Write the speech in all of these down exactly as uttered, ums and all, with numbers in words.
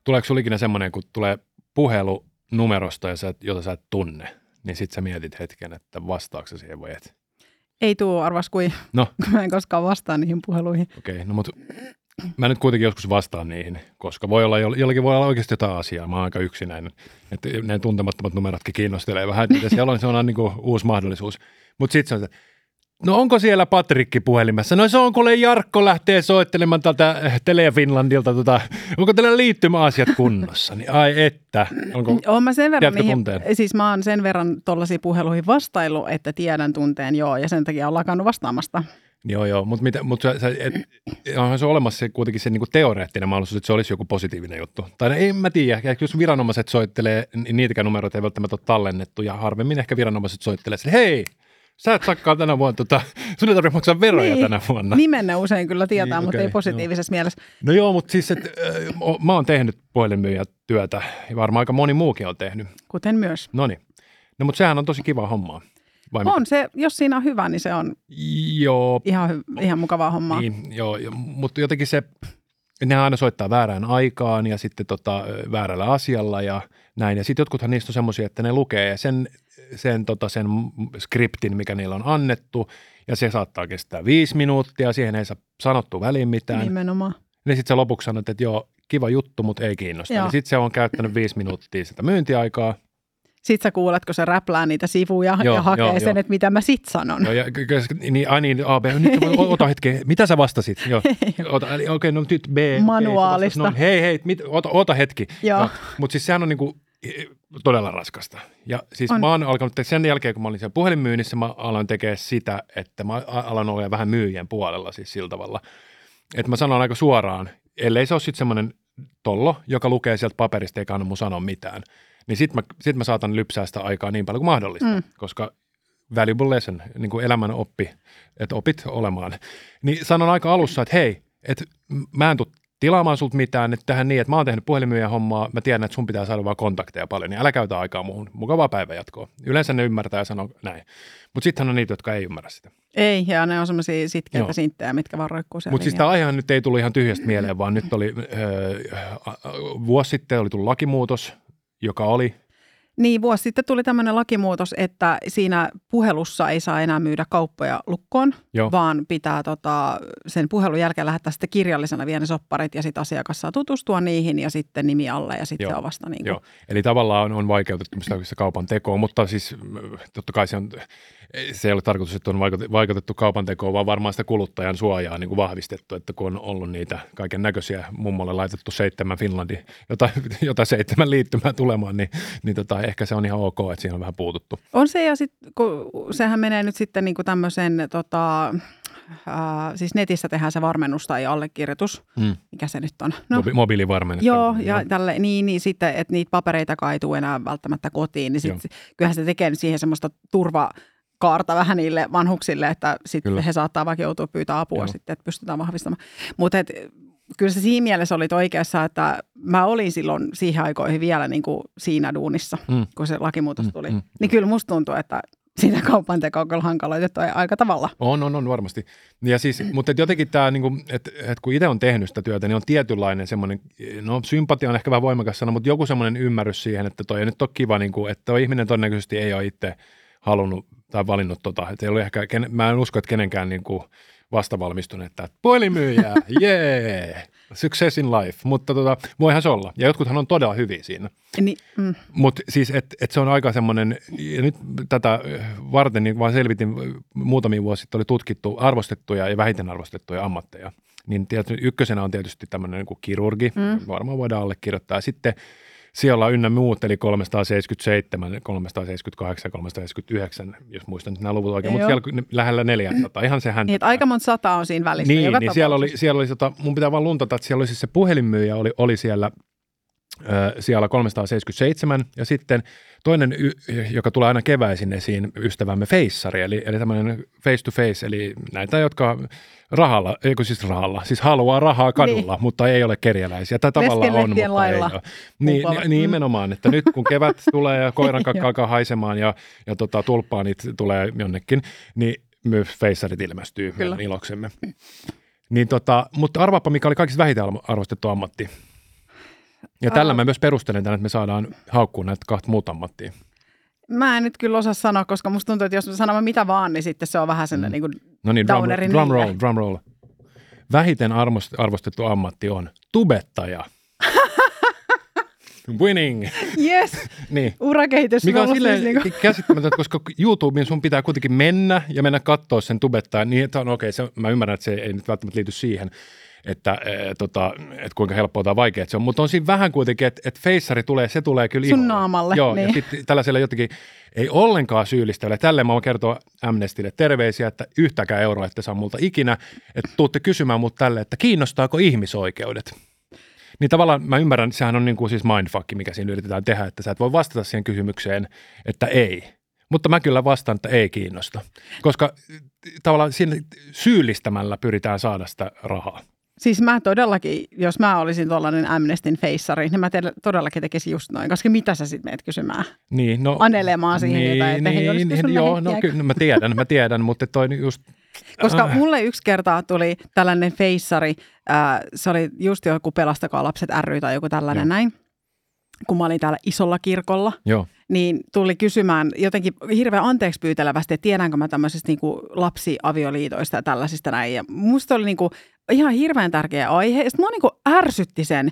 Tuleeko sinulla ikinä semmoinen, kun tulee puhelu numerosta, ja sä, jota sä et tunne, niin sit sä mietit hetken, että vastaako sä siihen vai et? Ei tuu arvas kuin, no. kun mä en koskaan vastaa niihin puheluihin. Okei, okay, no mutta mä nyt kuitenkin joskus vastaan niihin, koska voi olla, jollakin voi olla oikeasti jotain asiaa. Mä oon aika yksinäinen, että ne tuntemattomat numerotkin kiinnostelee vähän, että mitä siellä on, se on niin kuin uusi mahdollisuus. Mutta sitten se on, no onko siellä Patrikki puhelimessa? No se on, kun Jarkko lähtee soittelemaan tältä Tele Finlandilta, tota, onko teillä liittymäasiat kunnossa? Niin, ai että. Onko, oon mä sen verran niihin, siis mä oon sen verran tollaisiin puheluihin vastailu, että tiedän tunteen joo, ja sen takia on lakannut vastaamasta. Joo, joo, mutta mut onhan se olemassa se, kuitenkin se niinku teoreettinen mahdollisuus, että se olisi joku positiivinen juttu. Tai en mä tiedä, jos viranomaiset soittelee, niitäkään numeroita ei välttämättä ole tallennettu, ja harvemmin ehkä viranomaiset soittelee, että hei, sä et sakkaa tänä vuonna, tota, sun ei tarvitse maksaa veroja niin, tänä vuonna. Nimenne usein kyllä tietää, niin, mutta okay, ei positiivisessa joo. mielessä. No joo, mutta siis, että äh, mä oon tehnyt puhelinmyyjätyötä, ja varmaan aika moni muukin on tehnyt. Kuten myös. Noniin. No mutta sehän on tosi kiva hommaa. Vai on mitä? se, jos siinä on hyvä, niin se on joo. ihan, ihan mukavaa hommaa. Niin, joo, mutta jotenkin se, nehän aina soittaa väärään aikaan ja sitten tota, väärällä asialla ja näin. Ja sitten jotkuthan niistä on semmoisia, että ne lukee sen, sen, tota, sen skriptin, mikä niillä on annettu, ja se saattaa kestää viisi minuuttia, siihen ei saa sanottu väliin mitään. Nimenomaan. Ja sitten sä lopuksi sanot, että joo, kiva juttu, mutta ei kiinnosta. Ja sitten se on käyttänyt viisi minuuttia sitä myyntiaikaa. Sitten sä kuulet, kun se räplää niitä sivuja joo, ja hakee joo, sen, jo. Että mitä mä sit sanon. Joo, ja, niin, ai niin, A, B, nyt ota hetki, mitä sä vastasit? Joo, ota, okei, okay, no nyt B. Manuaalista. Okay, no, hei, hei, mit, ota, ota hetki. Joo. Mutta siis sehän on niinku todella raskasta. Ja siis on. Mä oon alkanut sen jälkeen, kun mä olin siellä puhelinmyynnissä, mä aloin tekemään sitä, että mä alan olla vähän myyjien puolella siis sillä tavalla. Että mä sanon aika suoraan, ellei se ole sitten semmoinen tollo, joka lukee sieltä paperista eikä anna mun sanoa mitään. Niin sit mä, sit mä saatan lypsää sitä aikaa niin paljon kuin mahdollista, mm. koska valuable lesson, niin kuin elämän oppi, että opit olemaan. Niin sanon aika alussa, että hei, että mä en tule tilaamaan sulta mitään, että tähän niin, että mä oon tehnyt puhelimyyjän hommaa, mä tiedän, että sun pitää saada vaan kontakteja paljon, niin älä käytä aikaa muuhun. Mukavaa päivänjatkoa. Yleensä ne ymmärtää ja sanoo näin. Mutta sittenhän on niitä, jotka ei ymmärrä sitä. Ei, ja ne on semmoisia sitkeitä sinttejä, mitkä vaan roikkuu siellä. Mutta siis tämä aihehan nyt ei tullut ihan tyhjästä mieleen, vaan nyt oli öö, vuosi sitten oli tullut lakimuutos, joka oli? Niin, vuosi sitten tuli tämmöinen lakimuutos, että siinä puhelussa ei saa enää myydä kauppoja lukkoon, Joo. vaan pitää tota, sen puhelun jälkeen lähettää sitten kirjallisena vielä ne sopparit ja sitten asiakas saa tutustua niihin ja sitten nimi alle ja sitten se on vasta niin kuin. Joo, eli tavallaan on, on vaikeutettu sitä kaupan tekoa, mutta siis totta kai se on, se ei ole tarkoitus, että on vaikeutettu kaupan tekoa, vaan varmaan sitä kuluttajan suojaa niin kuin vahvistettu, että kun on ollut niitä kaiken näköisiä, mummolle laitettu seitsemän Finlandi, jota, jota seitsemän liittymää tulemaan, niin, niin tota, ehkä se on ihan ok, että siinä on vähän puututtu. On se, ja sitten kun sehän menee nyt sitten niin kuin tämmöisen, tota, äh, siis netissä tehdään se varmennus tai allekirjoitus, hmm. mikä se nyt on. No, Mobi- mobiilivarmennus. Joo, ja tälle, niin, niin sitten, että niitä papereita ei tule enää välttämättä kotiin, niin sitten kyllähän se tekee siihen semmoista turva kaarta vähän niille vanhuksille, että sitten he saattaa vaikka joutua pyytää apua Joo. sitten, että pystytään vahvistamaan. Mutta kyllä se siinä mielessä oli oikeassa, että mä olin silloin siihen aikoihin vielä niin kuin siinä duunissa, mm. kun se lakimuutos tuli. Mm, mm, niin kyllä musta tuntuu, että sitä kaupan tekoa on kyllä hankaloitettu aika tavalla. On, on, on varmasti. Ja siis, mutta jotenkin tämä, niin kuin, että, että kun itse on tehnyt sitä työtä, niin on tietynlainen semmoinen, no sympatia on ehkä vähän voimakas sana, mutta joku semmoinen ymmärrys siihen, että toi nyt on kiva, niin kuin, että toi ihminen todennäköisesti ei ole itse halunnut tai valinnut tota. Että ei ollut ehkä, mä en usko, että kenenkään niin kuin vastavalmistunut, että puhelinmyyjää, jee, yeah, success in life, mutta tota, voihan se olla. Ja jotkuthan on todella hyviä siinä. Ni, mm. Mutta siis, että et se on aika semmoinen, ja nyt tätä varten niin vaan selvitin, muutamia vuosia sitten oli tutkittu arvostettuja ja vähiten arvostettuja ammatteja. Niin tietysti, ykkösenä on tietysti tämmöinen niin kuin kirurgi, mm. varmaan voidaan allekirjoittaa. Ja sitten siellä ynnä muut, eli kolmesataaseitsemänkymmentäseitsemän, kolmesataaseitsemänkymmentäkahdeksan, kolmesataaseitsemänkymmentäyhdeksän, jos muistan nyt nämä luvut oikein, mutta siellä lähellä neljäsataa, ihan se häntä. Niin, aika monta sataa on siinä välissä. Niin, niin siellä oli, siellä oli sota, mun pitää vaan luntata, että siellä oli siis se puhelinmyyjä oli, oli siellä, äh, siellä kolmesataaseitsemänkymmentäseitsemän, ja sitten toinen, joka tulee aina keväisin esiin, ystävämme Feissari, eli, eli tämmöinen face to face, eli näitä, jotka rahalla, eikö siis rahalla, siis haluaa rahaa kadulla, niin. mutta ei ole kerjäläisiä. Tämä tavallaan on, mutta lailla. Ei ole. Niin, niin, nimenomaan, että nyt kun kevät tulee ja koiran kakka alkaa haisemaan ja, ja tota, tulppaanit tulee jonnekin, niin myös feissarit ilmestyy meidän iloksemme. Niin tota, mutta arvaappa, mikä oli kaikista vähiten arvostettu ammatti. Ja tällä mä myös perustelen tämän, että me saadaan haukkua näitä kahta muuta ammattia. Mä en nyt kyllä osaa sanoa, koska musta tuntuu, että jos sanon mitä vaan, niin sitten se on vähän sellainen mm. niin kuin no niin, drum, drum roll, drum roll. Vähiten arvostettu ammatti on tubettaja. Winning. Yes. Niin. Urakehitys. Mikä on silleen siis niin käsittämätöntä, koska YouTubeen sun pitää kuitenkin mennä ja mennä katsoa sen tubettajan. Niin, että on okei, okay, mä ymmärrän, että se ei nyt välttämättä liity siihen, että, e, tota, että kuinka helppoa tai vaikeaa se on. Mutta on siinä vähän kuitenkin, että, että feissari tulee, se tulee kyllä sun iholle. naamalle. Joo, niin. Ja sitten tällaisella jotenkin ei ollenkaan syyllistäville. Tälleen mä voin kertoa Amnestylle terveisiä, että yhtäkään euroa ette saa multa ikinä, että tuutte kysymään mut tälle, että kiinnostaako ihmisoikeudet. Niin tavallaan mä ymmärrän, että sehän on niin kuin siis mindfuck, mikä siinä yritetään tehdä, että sä et voi vastata siihen kysymykseen, että ei. Mutta mä kyllä vastaan, että ei kiinnosta, koska tavallaan siinä syyllistämällä pyritään saada sitä rahaa. Siis mä todellakin, jos mä olisin tuollainen Amnestyn feissari, niin mä te- todellakin tekisin just noin, koska mitä sä sitten meet kysymään? Niin, no, anelemaan siihen niin, jotain, että niin, he olisi kysynyt joo, no kyllä mä tiedän, mä tiedän, mutta toi just... Koska äh. mulle yksi kertaa tuli tällainen feissari, äh, se oli just joku Pelastakaa lapset ry tai joku tällainen joo. näin, kun mä olin täällä isolla kirkolla. Joo. Niin tuli kysymään jotenkin hirveän anteeksi pyytelevästi, että tiedänkö mä tämmöisistä niin kuin lapsiavioliitoista ja tällaisista näin. Ja musta oli niin kuin ihan hirveän tärkeä aihe. Ja sitten mua niin kuin ärsytti sen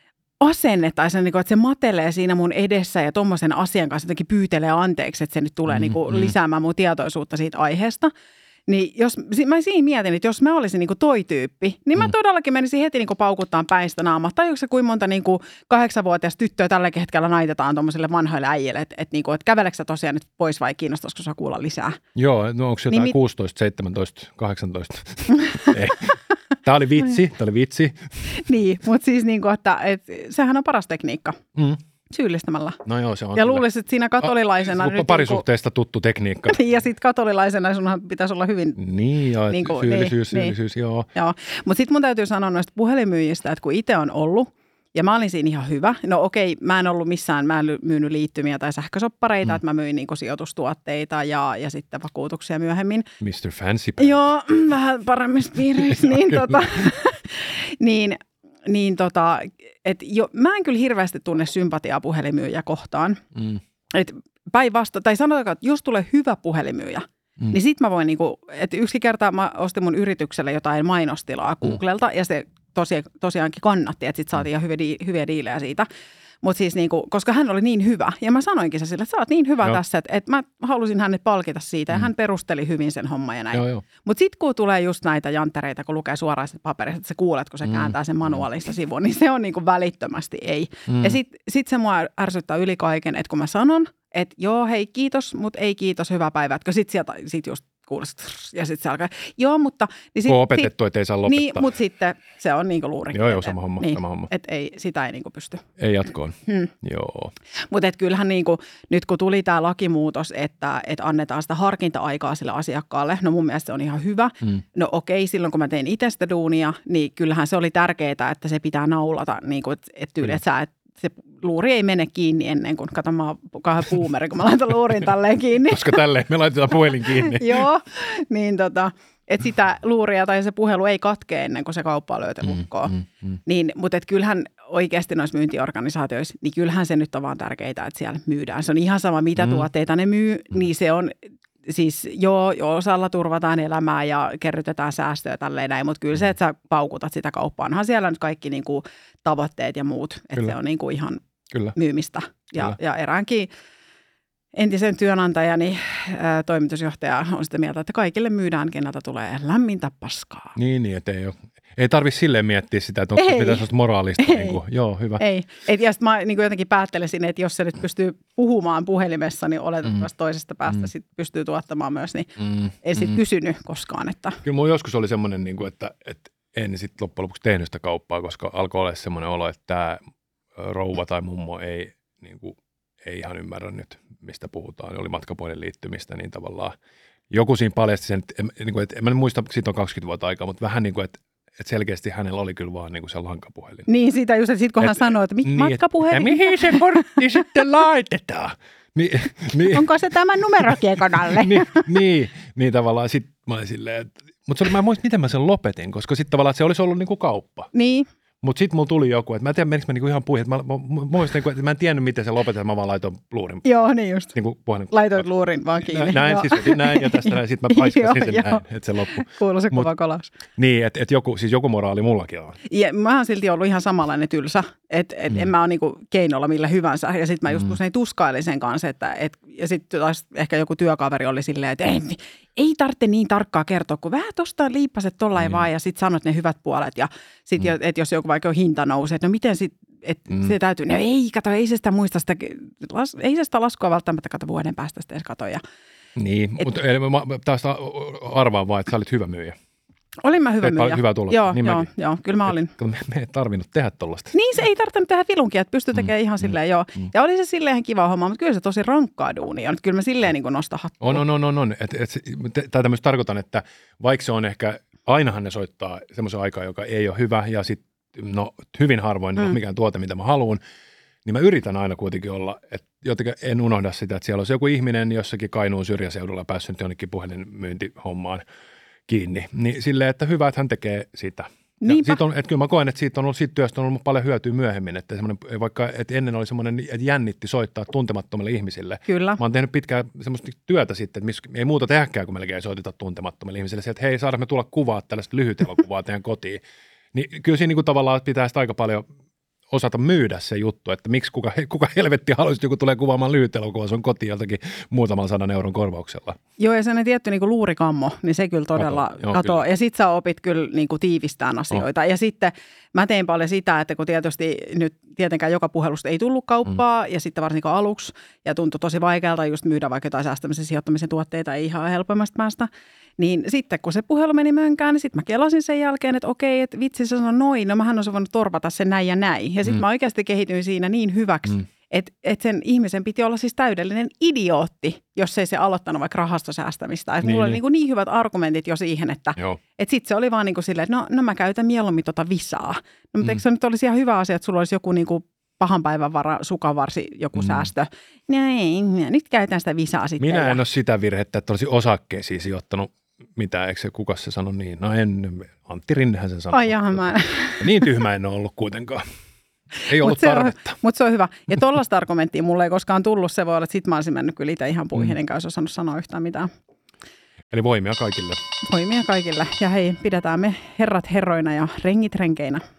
asenne tai sen, niin kuin, että se matelee siinä mun edessä ja tommoisen asian kanssa jotenkin pyytelee anteeksi, että se nyt tulee mm, niin kuin mm. lisäämään mun tietoisuutta siitä aiheesta. Niin jos, mä siinä mietin, että jos mä olisin niinku toi tyyppi, niin mä mm. todellakin menisin heti niinku paukuttaan päistä naamaa. Tai onko se kuinka monta niinku kahdeksanvuotias tyttöä tällä hetkellä naitetaan tuommoisille vanhoille äijille, että et niinku, et käveleekö sä tosiaan nyt pois vai kiinnostaisiko sä kuulla lisää? Joo, no onko se jotain niin, kuusitoista, seitsemäntoista, kahdeksantoista? Ei. Tämä oli vitsi, tämä oli vitsi. Niin, mutta siis niinku, että et, sehän on paras tekniikka. Mm. Syyllistämällä. No joo, se on. Ja luulisin, että siinä katolilaisena... A, nyt parisuhteesta niinku, tuttu tekniikka. Ja sitten katolilaisena sunhan pitäisi olla hyvin... Niin, joo, niin kuin, syyllisyys, niin, syyllisyys, niin. joo. joo. Mutta sitten mun täytyy sanoa noista puhelinmyyjistä, että kun itse on ollut, ja mä olin siinä ihan hyvä. No okei, mä en ollut missään, mä en myynyt liittymiä tai sähkösoppareita, mm. että mä myin niinku sijoitustuotteita ja, ja sitten vakuutuksia myöhemmin. mister Fancy Pants. Joo, vähän paremmissa piireissä. niin, tota, niin, niin tota, että jo, mä en kyllä hirveästi tunne sympatiaa puhelimyyjä kohtaan. Mm. Että päinvastoin, tai sanotaanko, että jos tulee hyvä puhelimyyjä, mm. niin sit mä voin niinku, että yksi kerta mä ostin mun yritykselle jotain mainostilaa Googlelta mm. ja se tosi, tosiaankin kannatti, että sit saatiin ihan hyviä, hyviä diilejä siitä. Mutta siis niinku, koska hän oli niin hyvä ja mä sanoinkin se sille, että sä oot niin hyvä joo. tässä, että, että mä halusin hänet palkita siitä ja mm. hän perusteli hyvin sen homman ja näin. Mutta sitten kun tulee just näitä janttereita, kun lukee suoraan sitä paperista, että sä kuulet, kun se mm. kääntää sen manuaalista sivuun, niin se on niinku välittömästi ei. Mm. Ja sitten sit se mua ärsyttää yli kaiken, että kun mä sanon, että joo hei kiitos, mutta ei kiitos, hyvää päivää, että sitten sieltä sit just kuulostaa ja sitten se alkaa, joo mutta... Niin sit, kun on opetettu, että ei saa lopettaa. Niin, mutta sitten se on niinku luuri. Joo, joo, sama homma. Niin, sama homma. Että ei, sitä ei niinku pysty. Ei jatkoon, hmm. joo. Mutta kyllähän niinku, nyt kun tuli tämä lakimuutos, että et annetaan sitä harkinta-aikaa sille asiakkaalle, no mun mielestä se on ihan hyvä. Hmm. No okei, silloin kun mä tein itse sitä duunia, niin kyllähän se oli tärkeää, että se pitää naulata, niinku, että et tyyli, että sä et se luuri ei mene kiinni ennen kuin, kato mä oon kauhean boomeri, kun mä laitan luurin tälleen kiinni. Koska tälleen me laitetaan puhelin kiinni. Joo, niin tota, että sitä luuria tai se puhelu ei katkee ennen kuin se kauppa on löyty lukkoon. Mm, mm, mm. Niin, mutta et kyllähän oikeasti noissa myyntiorganisaatioissa, niin kyllähän se nyt on vaan tärkeää, että siellä myydään. Se on ihan sama, mitä mm. tuotteita ne myy, mm. niin se on... Siis joo, osalla turvataan elämää ja kerrytetään säästöä tälleen näin, mutta kyllä se, että sä paukutat sitä kauppaa, onhan siellä nyt kaikki niin kuin tavoitteet ja muut, että se on niin kuin ihan kyllä. myymistä. Ja, ja eräänkin entisen työnantajani ää, toimitusjohtaja on sitä mieltä, että kaikille myydään, keneltä tulee lämmintä paskaa. Niin, niin että ei ole. Ei tarvitse silleen miettiä sitä, että onko se mitään sellaista moraalista. Niin kuin, joo, hyvä. Ei. Et, ja sitten mä niin kuin jotenkin päättelisin, että jos se nyt pystyy puhumaan puhelimessa, niin oletettavasti mm. toisesta päästä mm. sit pystyy tuottamaan myös, niin mm. ei sitten mm. kysynyt koskaan. Että. Kyllä mun joskus oli semmoinen, niin kuin, että, että en sitten loppujen lopuksi tehnyt sitä kauppaa, koska alkoi olla semmoinen olo, että tämä rouva tai mummo ei, niin kuin, ei ihan ymmärrä nyt, mistä puhutaan. Oli matkapuhelin liittymistä, niin tavallaan joku siinä paljasti sen, että, niin kuin, että en mä muista, siitä on kaksikymmentä vuotta aikaa, mutta vähän niin kuin, että että selkeästi hänellä oli kyllä vaan niinku se lankapuhelin. Niin, sitä just, että sitten kun hän sanoi, että niin, matkapuhelin. Ja mihin se kortti sitten laitetaan? Ni, ni, Onko se tämän numerokiekonalle? niin, niin, niin tavallaan sitten mä olin silleen, että, mutta se oli, mä en muista, miten mä sen lopetin, koska sitten tavallaan se olisi ollut niinku kauppa. Niin. Mutta sitten mulla tuli joku, että mä en tiedä, menikö mä niinku ihan puihin, että mä, mä, mä, niinku, että mä en tiennyt, miten se lopetetaan, mä vaan laitoin luurin. Joo, niin just. Niinku puhelin. Laitoit luurin vaan kiinni. Näin, joo. siis näin ja tästä näin, sitten mä paiskasin sen näin, että se loppui. Kuului se kova kolaus. Niin, että et joku, siis joku moraali mullakin on. Ja mä oon silti ollut ihan samanlainen tylsä, että et mm. en mä ole niinku keinolla millä hyvänsä. Ja sitten mä just mm. usein tuskailin sen kanssa, että et, ja sitten taas ehkä joku työkaveri oli silleen, että ei, ei tarvitse niin tarkkaa kertoa, kun vähän tosta liippaset tollain mm. vaan ja sitten sanot ne hyvät puolet. Ja sitten, mm. että jos joku vaikka hinta nousee, että no miten sitten, että mm. se täytyy, no ei, kato, ei se sitä muista sitä, las, ei se sitä laskua välttämättä kato vuoden päästä sitten edes kato. Ja, niin, et, mutta taas arvaan vaan, että sä olit hyvä myyjä. Olin mä hyvä et myyjä. Hyvä tulos. Joo, niin joo, joo, kyllä mä olin. Et, me, me ei tarvinnut tehdä tollaista. Niin, se ei tarvinnut tehdä filunkia, että pystyi tekemään mm, ihan silleen, mm, joo. Mm. Ja oli se silleen ihan kiva homma, mutta kyllä se tosi rankkaa duunia. Kyllä mä silleen niin kuin nostan hattua. On, on, on, on. on. Et, et, Tämä tämmöistä tarkoitan, että vaikka se on ehkä, ainahan ne soittaa semmoisen aikaa, joka ei ole hyvä ja sitten no hyvin harvoin mm. mikään tuote, mitä mä haluan, niin mä yritän aina kuitenkin olla, että jotenkin en unohda sitä, että siellä olisi joku ihminen jossakin Kainuun syrjäseudulla päässyt jonnekin puhelinmyyntihommaan kiinni. Niin silleen, että hyvä, että hän tekee sitä. Siitä on, että kyllä mä koen, että siitä on ollut, siitä työstä on ollut paljon hyötyä myöhemmin, että vaikka että ennen oli semmoinen, että jännitti soittaa tuntemattomille ihmisille. Kyllä. Mä oon tehnyt pitkään semmoista työtä sitten, että missä ei muuta tehdäkään, kun melkein soiteta tuntemattomille ihmisille. Se, että hei, saadaan me tulla kuvaa tällaista lyhyt elokuvaa teidän kotiin. Niin kyllä siinä niin kuin tavallaan pitää sitä aika paljon osata myydä se juttu, että miksi kuka, kuka helvetti haluaisi, joku tulee kuvaamaan lyhyt elokuvaa sun kotiin joltakin muutaman sadan euron korvauksella. Joo, ja sellainen tietty niin kuin luurikammo, niin se kyllä todella Kato, katoo. Ja sit sä opit kyllä niin kuin tiivistään asioita. Oh. Ja sitten mä tein paljon sitä, että kun tietysti nyt tietenkään joka puhelusta ei tullut kauppaa, mm. ja sitten varsinkin aluksi, ja tuntui tosi vaikealta just myydä vaikka jotain säästämisen sijoittamisen tuotteita, ei ihan helpommasta päästä. Niin sitten kun se puhelu meni mönkään, niin sitten mä kelasin sen jälkeen, että okei, että vitsi se sanoi noin, no mähän olisi voinut torpata sen näin ja näin. Ja sitten mm. mä oikeasti kehityin siinä niin hyväksi, mm. että et sen ihmisen piti olla siis täydellinen idiootti, jos ei se aloittanut vaikka rahastosäästämistä. Että niin, mulla niin. oli niin, niin hyvät argumentit jo siihen, että et sitten se oli vaan niin kuin silleen, että no, no mä käytän mieluummin tota visaa. No mutta mm. eikö se nyt olisi ihan hyvä asia, että sulla olisi joku niin kuin pahan päivän vara, sukavarsi, joku mm. säästö. No ei, nyt käytän sitä visaa sitten. Minä en ja... ole sitä virhettä, että olisi osakkeisiin sijoittanut mitä, eikö se, kuka se sanoi niin? No en, Antti Rinnehän sen sanoi. Ai jaha, mä... Niin tyhmä en ole ollut kuitenkaan. Ei ollut mut tarvetta. Mutta se on hyvä. Ja tollaista argumenttia mulle ei koskaan tullut. Se voi olla, että sit mä olisin mennyt kyllä itse ihan puihin, mm. enkä olisi osannut sanoa yhtään mitään. Eli voimia kaikille. Voimia kaikille. Ja hei, pidetään me herrat herroina ja rengit renkeinä.